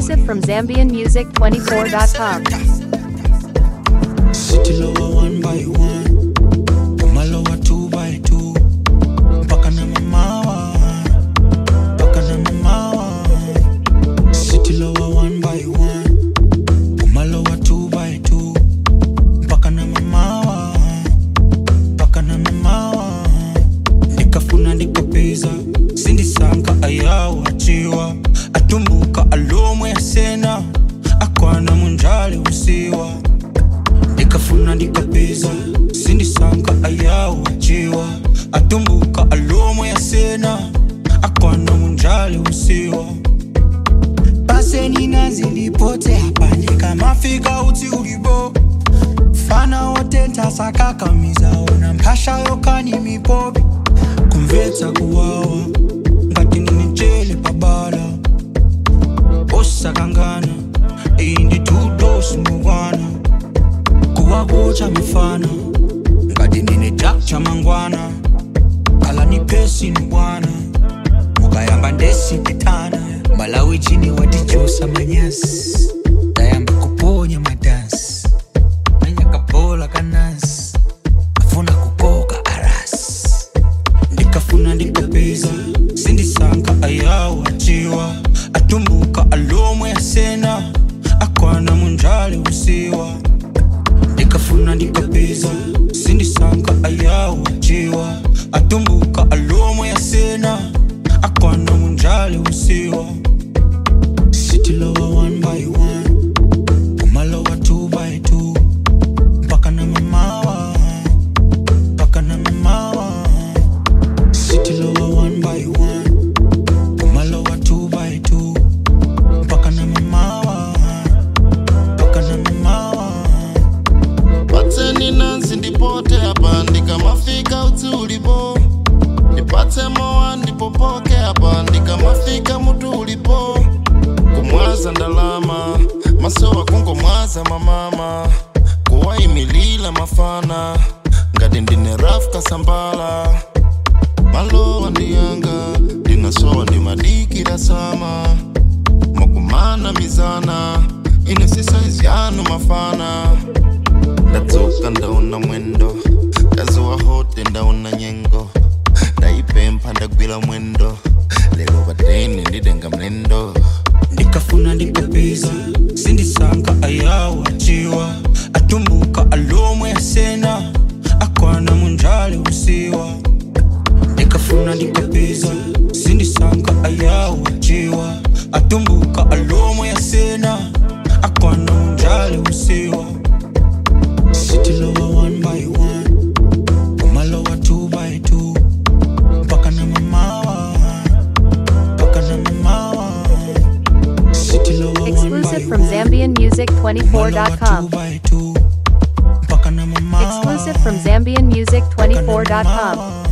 Exclusive from ZambianMusic24.com. City lower one by one, Mama lower two by two. Mpaka na mamawa, mpaka na mamawa. City lower one by one, Mama lower two by two. Mpaka na mamawa, mpaka na mamawa. Nikafuna nikapeza, sindi sanka ayawa achiwa. Atumbuka alomwe ya sena, akwana munjali usiwa. Nikafuna nikapeza, sindi sanka ayawa achiwa. Atumbuka alomwe ya sena, akwana munjali usiwa. Pase nina zilipote hapa nikamafika uti ulibo. Fana wote ntasaka kamiza ona mpasha yokani mipobi. Kumveta kuwawa, ngati ninijele pabala. Osa kangana, indi tudosi mugwana. Kuwagocha mifana, ngati nine jack cha mangwana. Kala ni pesi ni wana, mugayamba ndesi kitana. Malawi chini watichosa manyasi, dayamba kuponya madansi. Nanya kabola kanasi, afuna kukoka aras. Nikafuna nikapeza, sindi sanka ayawa achiwa. Atumbuka alomwe ya sena, akwana munjali usiwa. Nikafuna nikapeza, sindi sanka ayawa achiwa. Atumbuka alomwe ya sena, akwana munjali usiwa. City lower one by one, Mama lower two by two. Mpaka na mamawa, mpaka na mamawa. City lower one by one, Mama lower two by two. Mpaka na mamawa, mpaka na mamawa. Pate nina zindipote hapa ndika mafika uti ulipo. Nipate moa nipopoke hapa ndika mafika mutu ulipo. Kumwaza ndalama, masowa kungo mwaza mamama. Kuwa imilila mafana, ngadi ndine rafka sambala. Malo ndiyanga, dinasowa ndi madikira sama. Mokumana mizana, inesisa izyanu mafana. Ndatoka ndaona mwendo, kazuwa hote ndaona nyengo. Daipempa ndagwila mwendo, lelo bateni ndidenga mlendo. Nikafuna nikapeza, sindi sanka ayawa achiwa. Atumbuka alomwe ya sena, akwana munjali usiwa. Nikafuna nikapeza, sindi sanka ayawa achiwa. Atumbuka alomwe ya sena, akwana munjali usiwa. City lower one by one, Mama lower two by two. Mpaka na mamawa, mpaka na mamawa. City lower one by one, Exclusive from ZambianMusic24.com. Mpaka na mamawa, Exclusive from ZambianMusic24.com.